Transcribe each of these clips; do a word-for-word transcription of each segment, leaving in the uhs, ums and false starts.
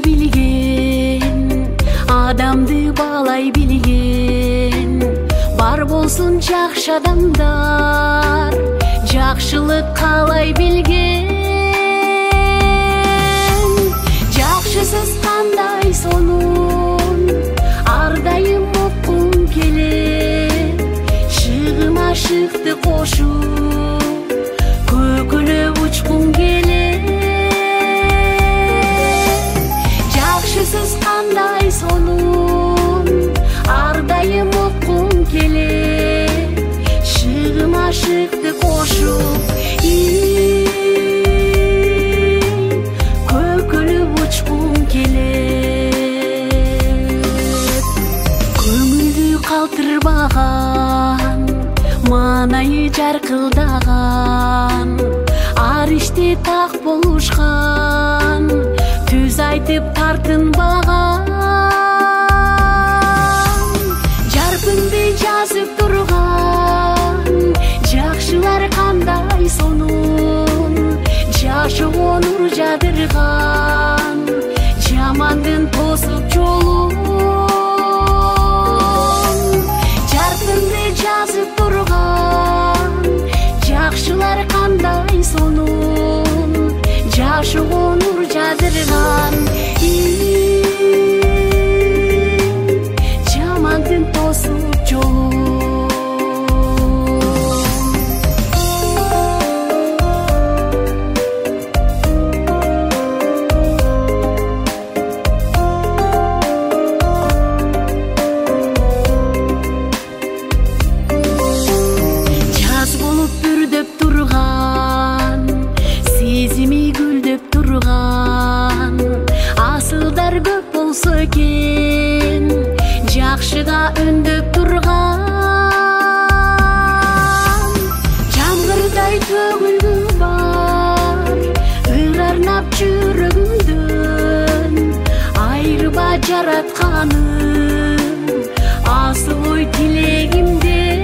bilgen, адамды баалай билген. Бар болсун жакшы адамдар, жакшылык каалай билген. Жакшы сөз кандай сонун, ар дайым оккум келет. Шыгым ашыкты кошуп, көкөлөп учкум келет. Жакшы сөз кандай сонун, ар дайым оккум келет. Шыгым ашыкты кошуп, көкөлөп учкум келет. Көңүлдү калтырбаган, маанайы жаркылдаган, ар иште так болушкан, түз айтып тартынбаган. Жарпынды жазып турган, жакшылар кандай сонун, жашоо нур жадырган, жамандын тосуп жолун. Жарпынды жазып турган, жакшылар кандай сонун, жашоо нур жадырган, жамандын тосуп жолун. Жаз болуп бүрдөп турган, сезими гүлдөп турган, асылдар көп болсо экен, жакшыга үндөп турган. Жамгырдай төгүлгү бар, ыр арнап жүрөгүмдөн, айрыба жаратканым, асыл ой тилегимден.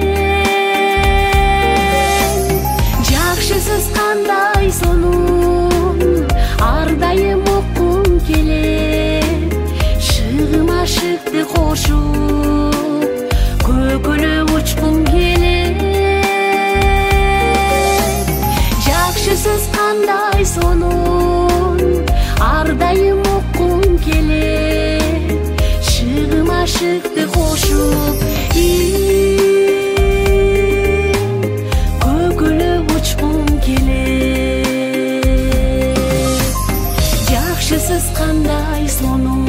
Жакшы сөз кандай сонун, ар дайым оккум келет. Шыгым ашыкты кошуп, көкөлөп учкум келет. Жакшы сөз кандай сонун, ар дайым оккум келет. Шыгым ашыкты кошуп, көкөлөп учкум келет. Жакшы сөз кандай сонун.